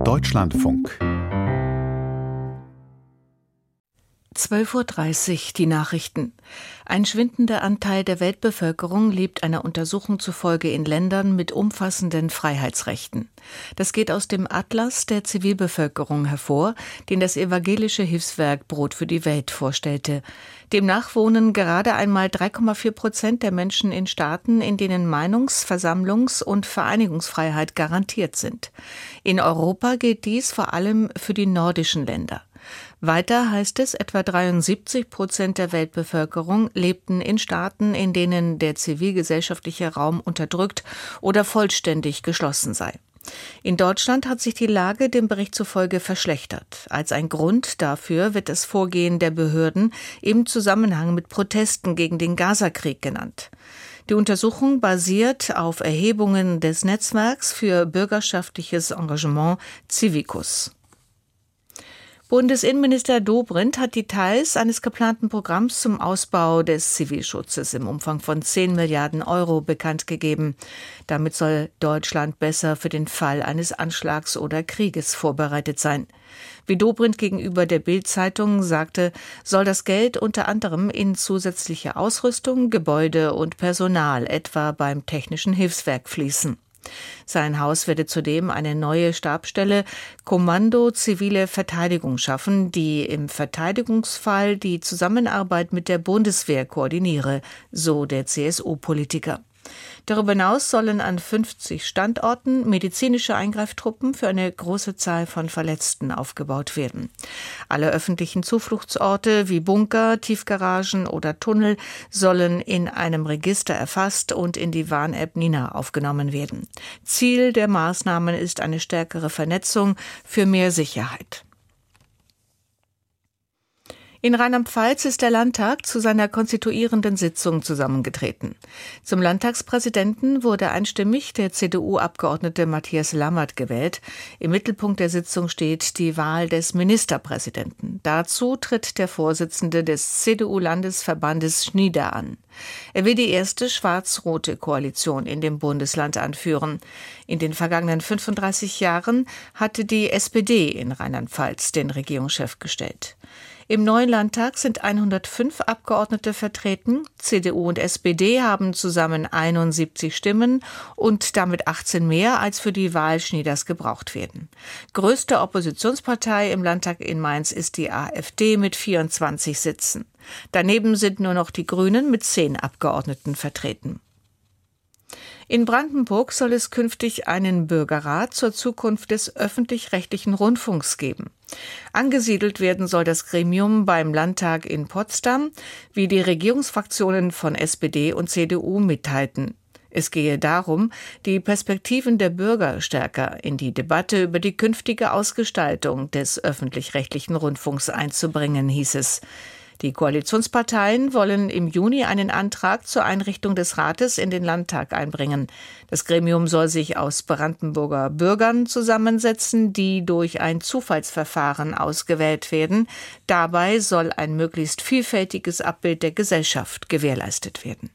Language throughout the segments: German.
Deutschlandfunk 12:30 Uhr, die Nachrichten. Ein schwindender Anteil der Weltbevölkerung lebt einer Untersuchung zufolge in Ländern mit umfassenden Freiheitsrechten. Das geht aus dem Atlas der Zivilbevölkerung hervor, den das evangelische Hilfswerk Brot für die Welt vorstellte. Demnach wohnen gerade einmal 3,4% der Menschen in Staaten, in denen Meinungs-, Versammlungs- und Vereinigungsfreiheit garantiert sind. In Europa gilt dies vor allem für die nordischen Länder. Weiter heißt es, etwa 73% der Weltbevölkerung lebten in Staaten, in denen der zivilgesellschaftliche Raum unterdrückt oder vollständig geschlossen sei. In Deutschland hat sich die Lage dem Bericht zufolge verschlechtert. Als ein Grund dafür wird das Vorgehen der Behörden im Zusammenhang mit Protesten gegen den Gazakrieg genannt. Die Untersuchung basiert auf Erhebungen des Netzwerks für bürgerschaftliches Engagement Civicus. Bundesinnenminister Dobrindt hat Details eines geplanten Programms zum Ausbau des Zivilschutzes im Umfang von 10 Milliarden Euro bekannt gegeben. Damit soll Deutschland besser für den Fall eines Anschlags oder Krieges vorbereitet sein. Wie Dobrindt gegenüber der Bild-Zeitung sagte, soll das Geld unter anderem in zusätzliche Ausrüstung, Gebäude und Personal, etwa beim Technischen Hilfswerk, fließen. Sein Haus werde zudem eine neue Stabsstelle Kommando Zivile Verteidigung schaffen, die im Verteidigungsfall die Zusammenarbeit mit der Bundeswehr koordiniere, so der CSU-Politiker. Darüber hinaus sollen an 50 Standorten medizinische Eingreiftruppen für eine große Zahl von Verletzten aufgebaut werden. Alle öffentlichen Zufluchtsorte wie Bunker, Tiefgaragen oder Tunnel sollen in einem Register erfasst und in die Warn-App Nina aufgenommen werden. Ziel der Maßnahmen ist eine stärkere Vernetzung für mehr Sicherheit. In Rheinland-Pfalz ist der Landtag zu seiner konstituierenden Sitzung zusammengetreten. Zum Landtagspräsidenten wurde einstimmig der CDU-Abgeordnete Matthias Lammert gewählt. Im Mittelpunkt der Sitzung steht die Wahl des Ministerpräsidenten. Dazu tritt der Vorsitzende des CDU-Landesverbandes Schnieder an. Er will die erste schwarz-rote Koalition in dem Bundesland anführen. In den vergangenen 35 Jahren hatte die SPD in Rheinland-Pfalz den Regierungschef gestellt. Im neuen Landtag sind 105 Abgeordnete vertreten. CDU und SPD haben zusammen 71 Stimmen und damit 18 mehr, als für die Wahl Schnieders gebraucht werden. Größte Oppositionspartei im Landtag in Mainz ist die AfD mit 24 Sitzen. Daneben sind nur noch die Grünen mit 10 Abgeordneten vertreten. In Brandenburg soll es künftig einen Bürgerrat zur Zukunft des öffentlich-rechtlichen Rundfunks geben. Angesiedelt werden soll das Gremium beim Landtag in Potsdam, wie die Regierungsfraktionen von SPD und CDU mitteilten. Es gehe darum, die Perspektiven der Bürger stärker in die Debatte über die künftige Ausgestaltung des öffentlich-rechtlichen Rundfunks einzubringen, hieß es. Die Koalitionsparteien wollen im Juni einen Antrag zur Einrichtung des Rates in den Landtag einbringen. Das Gremium soll sich aus Brandenburger Bürgern zusammensetzen, die durch ein Zufallsverfahren ausgewählt werden. Dabei soll ein möglichst vielfältiges Abbild der Gesellschaft gewährleistet werden.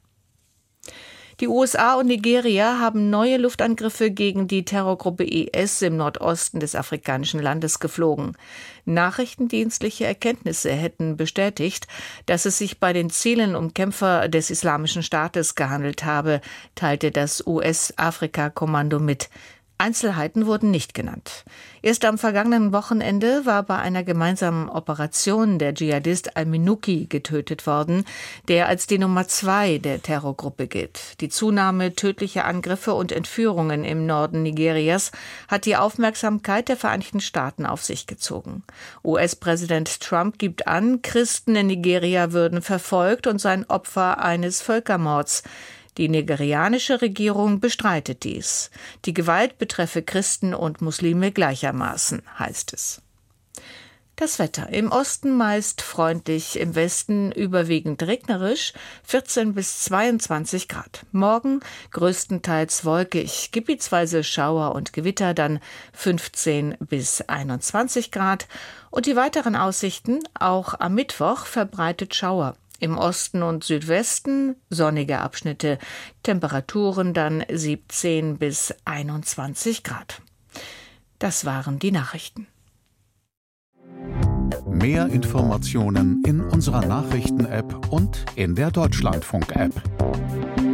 Die USA und Nigeria haben neue Luftangriffe gegen die Terrorgruppe IS im Nordosten des afrikanischen Landes geflogen. Nachrichtendienstliche Erkenntnisse hätten bestätigt, dass es sich bei den Zielen um Kämpfer des Islamischen Staates gehandelt habe, teilte das US-Afrika-Kommando mit. Einzelheiten wurden nicht genannt. Erst am vergangenen Wochenende war bei einer gemeinsamen Operation der Dschihadist al-Minuki getötet worden, der als die Nummer 2 der Terrorgruppe gilt. Die Zunahme tödlicher Angriffe und Entführungen im Norden Nigerias hat die Aufmerksamkeit der Vereinigten Staaten auf sich gezogen. US-Präsident Trump gibt an, Christen in Nigeria würden verfolgt und seien Opfer eines Völkermords. Die nigerianische Regierung bestreitet dies. Die Gewalt betreffe Christen und Muslime gleichermaßen, heißt es. Das Wetter. Im Osten meist freundlich, im Westen überwiegend regnerisch, 14 bis 22 Grad. Morgen größtenteils wolkig, gebietsweise Schauer und Gewitter, dann 15 bis 21 Grad. Und die weiteren Aussichten, auch am Mittwoch verbreitet Schauer. Im Osten und Südwesten sonnige Abschnitte, Temperaturen dann 17 bis 21 Grad. Das waren die Nachrichten. Mehr Informationen in unserer Nachrichten-App und in der Deutschlandfunk-App.